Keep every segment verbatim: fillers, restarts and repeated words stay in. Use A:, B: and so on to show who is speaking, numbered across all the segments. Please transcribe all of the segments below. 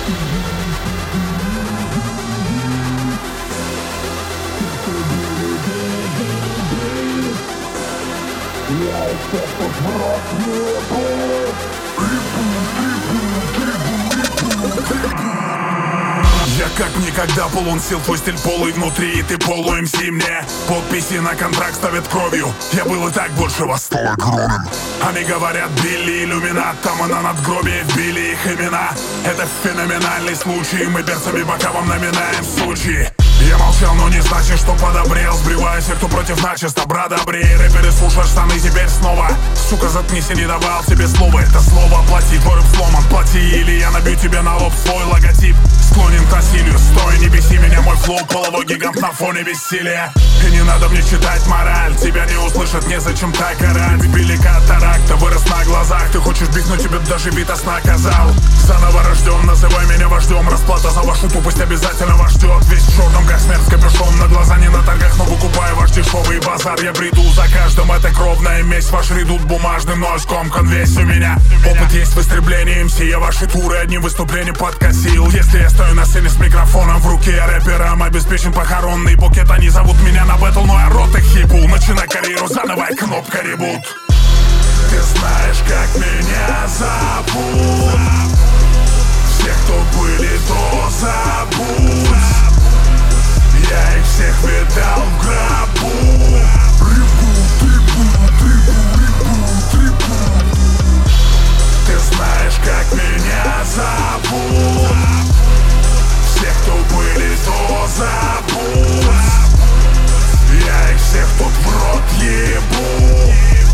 A: Я как никогда полон сил, твой стиль полый внутри, и ты полу-МС мне. Подписи на контракт ставят кровью, я был и так больше вас стал огромен. Они говорят, Билли иллюминат, там и на надгробие вбили их имена. Это феноменальный случай, мы перцами бока вам наминаем Сочи. Я молчал, но не значит, что подобрел. Сбриваю секту против начисто, бра добрее. Рэперы слушают штаны теперь снова. Сука, заткнись, я не давал тебе слова. Это слово плати, твой рэп сломан, плати, или я набью тебе на лоб свой логотип. Склонен к насилию, стой, не беси меня, мой флоу, половой гигант на фоне бессилия. И не надо мне читать мораль, тебя не услышат, незачем так орать. Вбили катаракта, вырос на глазах. Ты хочешь бить, но тебе даже бита сна оказал. Заново рожден, называй меня вождем. Расплата за вашу тупость обязательно вас ждет. Весь в черном, как смерть с капюшон. На глаза не на торгах, но выкупаю ваш дешевый базар. Я бреду за каждым, это кровная месть. Ваш редут бумажным носком, конвейс у меня. Опыт есть в истреблении МС, я ваши туры одним выступлением подкосил. Если я стою на сцене с микрофоном в руке, я рэпером обеспечен похоронный букет. Они зовут меня на бэтл, но я рот их ебу. Начинай карьеру заново, кнопка ребут. Ты знаешь, как меня зовут. Все, кто были, то забудь. Я их всех видал в гробу. Ребут, ребут, ребут, ребут, ребут. Ты знаешь, как меня зовут. Все, кто были, то забудь. Я их всех тут в рот ебу.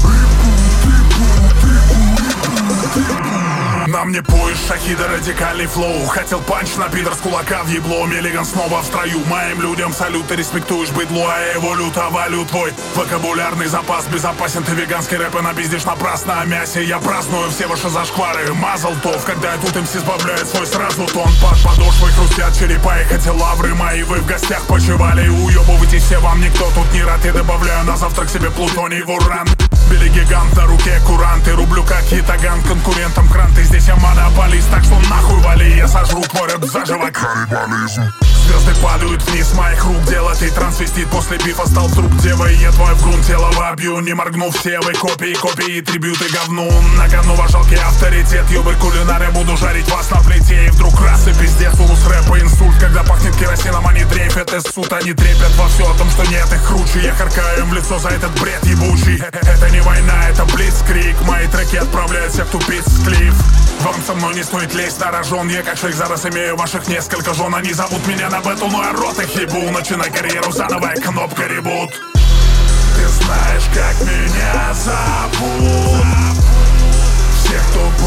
A: На мне пояс Шахида, радикальный флоу. Хотел панч на пидор с кулака в ебло. Миллиган снова в строю. Моим людям салют, ты респектуешь быдло, а я его люто валю. Твой вокабулярный запас безопасен. Ты веганский рэп и напиздишь напрасно о мясе. Я праздную все ваши зашквары. Мазал тов, когда я тут МС избавляет свой сразу тон. Под подошвой хрустят черепа и хотя лавры мои. Вы в гостях почивали и уебывайтесь все, вам никто тут не рад. Я добавляю на завтрак себе плутоний в уран. Били гигант на руке куранты. Рублю как ятаган конкурентам кранты. Здесь я монополист, так что нахуй вали. Я сожру твой рэп заживо, каннибализм. Звезды падают вниз с моих рук. Дело ты трансвестит, после бифа стал вдруг девой. Я твой в грунт тело вобью, не моргнув все вы. Копии, копии, трибюты говну. На кону ваш жалкий авторитет. Ёбарь кулинар, я буду жарить вас на плите. И вдруг раз и пиздец, улус рэпа инсульт. Когда пахнет керосином, они дрейфят из суд. Они трепят во все о том, что нет их круче. Я харкаю им в лицо за этот бред ебучий. Это не война, это блицкрик. Мои треки отправляют всех тупиц в клиф. Вам со мной не стоит лезть на рожон. Я как шейх зараз имею ваших несколько жен. Они зовут меня на бэтл, но я рот их ебу. Начинай карьеру заново, кнопка ребут. Ты знаешь, как меня зовут. Все, кто